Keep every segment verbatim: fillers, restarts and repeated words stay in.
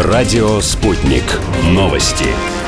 Радио «Спутник». Новости.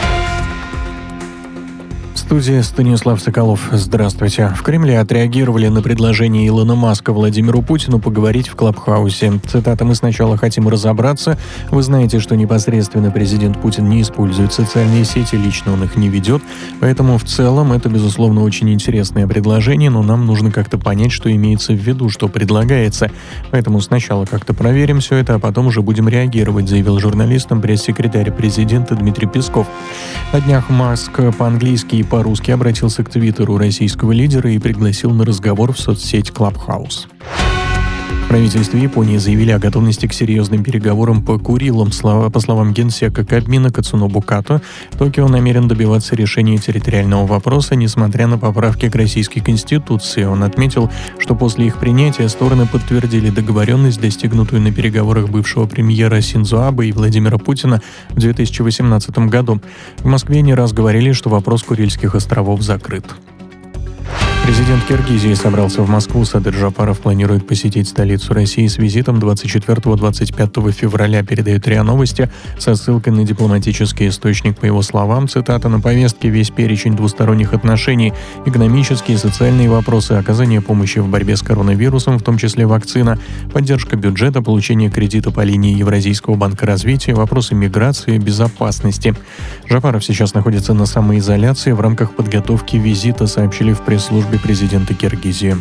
В студии Станислав Соколов. Здравствуйте. В Кремле отреагировали на предложение Илона Маска Владимиру Путину поговорить в Клабхаусе. Цитата: «Мы сначала хотим разобраться. Вы знаете, что непосредственно президент Путин не использует социальные сети, лично он их не ведет. Поэтому в целом это, безусловно, очень интересное предложение, но нам нужно как-то понять, что имеется в виду, что предлагается. Поэтому сначала как-то проверим все это, а потом уже будем реагировать», заявил журналистам пресс-секретарь президента Дмитрий Песков. На днях Маск по-английски и по-русски обратился к твиттеру российского лидера и пригласил на разговор в соцсеть Clubhouse. В правительстве Японии заявили о готовности к серьезным переговорам по Курилам. По словам генсека Кабмина Кацунобу Като, Токио намерен добиваться решения территориального вопроса, несмотря на поправки к российской конституции. Он отметил, что после их принятия стороны подтвердили договоренность, достигнутую на переговорах бывшего премьера Синдзо Абе и Владимира Путина в две тысячи восемнадцатом году. В Москве не раз говорили, что вопрос Курильских островов закрыт. Президент Киргизии собрался в Москву. Садыр Жапаров планирует посетить столицу России с визитом двадцать четвёртого — двадцать пятого февраля, передает РИА Новости со ссылкой на дипломатический источник. По его словам, цитата: «На повестке весь перечень двусторонних отношений, экономические и социальные вопросы, оказание помощи в борьбе с коронавирусом, в том числе вакцина, поддержка бюджета, получение кредита по линии Евразийского банка развития, вопросы миграции, безопасности». Жапаров сейчас находится на самоизоляции в рамках подготовки визита, сообщили в пресс-службе президента Киргизии.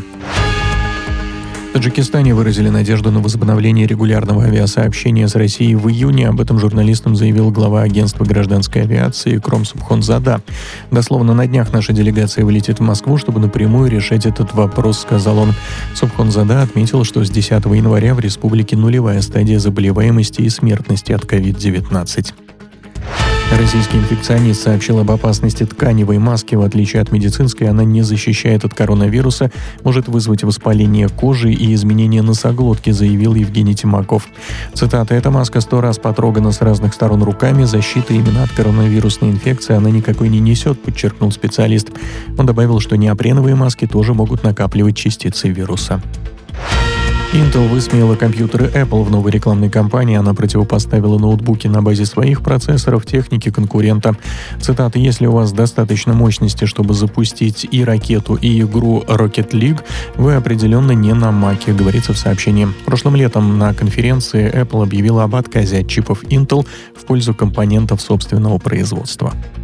В Таджикистане выразили надежду на возобновление регулярного авиасообщения с Россией в июне. Об этом журналистам заявил глава агентства гражданской авиации Кром Субхонзада. «Дословно, на днях наша делегация вылетит в Москву, чтобы напрямую решать этот вопрос», — сказал он. Субхонзада отметил, что с десятого января в республике нулевая стадия заболеваемости и смертности от ковид девятнадцать. Российский инфекционист сообщил об опасности тканевой маски. В отличие от медицинской, она не защищает от коронавируса, может вызвать воспаление кожи и изменение носоглотки, заявил Евгений Тимаков. Цитата: «Эта маска сто раз потрогана с разных сторон руками. Защиты именно от коронавирусной инфекции она никакой не несет», подчеркнул специалист. Он добавил, что неопреновые маски тоже могут накапливать частицы вируса. Intel высмеяла компьютеры Apple в новой рекламной кампании. Она противопоставила ноутбуки на базе своих процессоров технике конкурента. Цитата: «Если у вас достаточно мощности, чтобы запустить и ракету, и игру Rocket League, вы определенно не на Маке», говорится в сообщении. Прошлым летом на конференции Apple объявила об отказе от чипов Intel в пользу компонентов собственного производства.